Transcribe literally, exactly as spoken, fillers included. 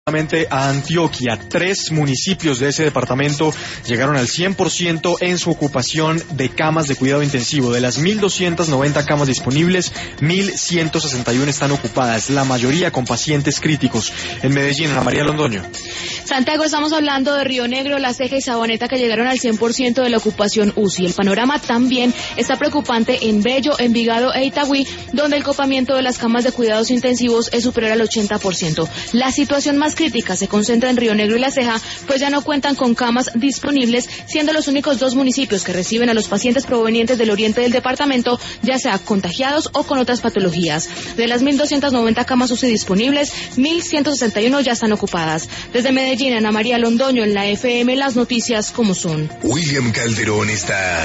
A Antioquia, tres municipios de ese departamento llegaron al cien por ciento en su ocupación de camas de cuidado intensivo. De las mil doscientas noventa camas disponibles, mil ciento sesenta y uno están ocupadas, la mayoría con pacientes críticos. En Medellín, Ana María Londoño. Santiago, estamos hablando de Río Negro, La Ceja y Sabaneta, que llegaron al cien por ciento de la ocupación U C I. El panorama también está preocupante en Bello, Envigado e Itagüí, donde el copamiento de las camas de cuidados intensivos es superior al ochenta por ciento. La situación más crítica se concentra en Río Negro y La Ceja, pues ya no cuentan con camas disponibles, siendo los únicos dos municipios que reciben a los pacientes provenientes del oriente del departamento, ya sea contagiados o con otras patologías. De las mil doscientas noventa camas U C I disponibles, mil ciento sesenta y uno ya están ocupadas. Desde Medellín, Ana María Londoño, en la F M, las noticias como son. William Calderón está